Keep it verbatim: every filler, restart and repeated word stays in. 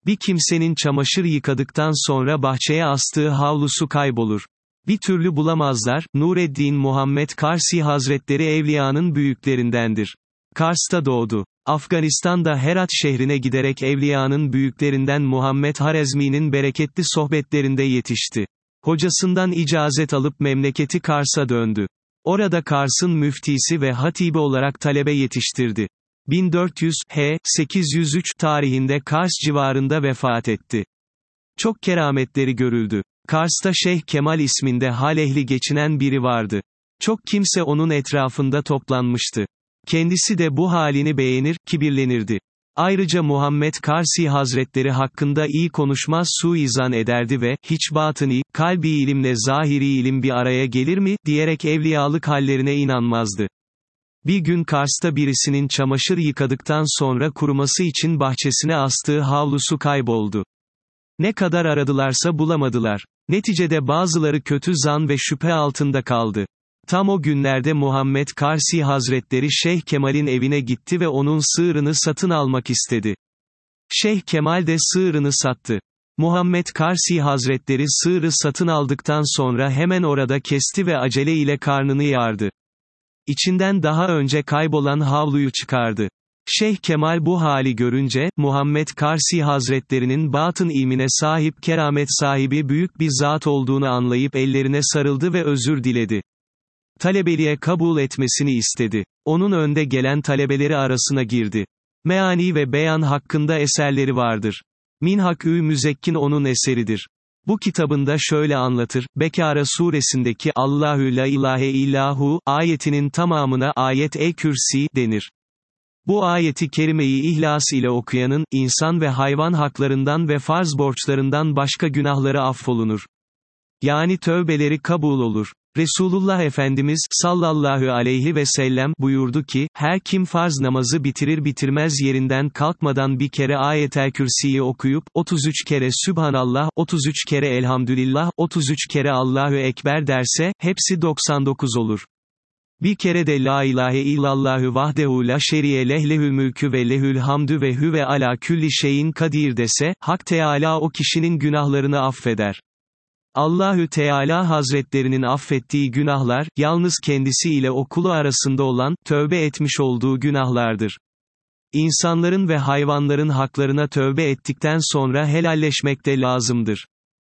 Bir kimsenin çamaşır yıkadıktan sonra bahçeye astığı havlusu kaybolur. Bir türlü bulamazlar. Nureddin Muhammed Karsi Hazretleri evliyanın büyüklerindendir. Kars'ta doğdu. Afganistan'da Herat şehrine giderek evliyanın büyüklerinden Muhammed Harezmi'nin bereketli sohbetlerinde yetişti. Hocasından icazet alıp memleketi Kars'a döndü. Orada Kars'ın müftisi ve hatibi olarak talebe yetiştirdi. bin dört yüz H sekiz yüz üç tarihinde Kars civarında vefat etti. Çok kerametleri görüldü. Kars'ta Şeyh Kemal isminde hal ehli geçinen biri vardı. Çok kimse onun etrafında toplanmıştı. Kendisi de bu halini beğenir, kibirlenirdi. Ayrıca Muhammed Karsi Hazretleri hakkında iyi konuşmaz, suizan ederdi ve, hiç batıni, kalbi ilimle zahiri ilim bir araya gelir mi, diyerek evliyalık hallerine inanmazdı. Bir gün Kars'ta birisinin çamaşır yıkadıktan sonra kuruması için bahçesine astığı havlusu kayboldu. Ne kadar aradılarsa bulamadılar. Neticede bazıları kötü zan ve şüphe altında kaldı. Tam o günlerde Muhammed Karsi Hazretleri Şeyh Kemal'in evine gitti ve onun sığırını satın almak istedi. Şeyh Kemal de sığırını sattı. Muhammed Karsi Hazretleri sığırı satın aldıktan sonra hemen orada kesti ve acele ile karnını yardı. İçinden daha önce kaybolan havluyu çıkardı. Şeyh Kemal bu hali görünce, Muhammed Karsi Hazretlerinin batın ilmine sahip keramet sahibi büyük bir zat olduğunu anlayıp ellerine sarıldı ve özür diledi. Talebeliğe kabul etmesini istedi. Onun önde gelen talebeleri arasına girdi. Meani ve beyan hakkında eserleri vardır. Minhak-ü Müzekkin onun eseridir. Bu kitabında şöyle anlatır, Bekara suresindeki Allahü la ilahe illahu ayetinin tamamına ayet-i kürsi denir. Bu ayeti kerimeyi ihlas ile okuyanın, insan ve hayvan haklarından ve farz borçlarından başka günahları affolunur. Yani tövbeleri kabul olur. Resulullah Efendimiz, sallallahu aleyhi ve sellem, buyurdu ki, her kim farz namazı bitirir bitirmez yerinden kalkmadan bir kere ayet-el kürsiyi okuyup, otuz üç kere Sübhanallah, otuz üç kere Elhamdülillah, otuz üç kere Allahu Ekber derse, hepsi doksan dokuz olur. Bir kere de la ilahe illallahu vahdehu la şeriye leh lehül mülkü ve lehül hamdü ve hüve ala külli şeyin kadir dese, Hak Teâlâ o kişinin günahlarını affeder. Allahü Teala Hazretlerinin affettiği günahlar, yalnız kendisi ile o kulu arasında olan, tövbe etmiş olduğu günahlardır. İnsanların ve hayvanların haklarına tövbe ettikten sonra helalleşmek de lazımdır.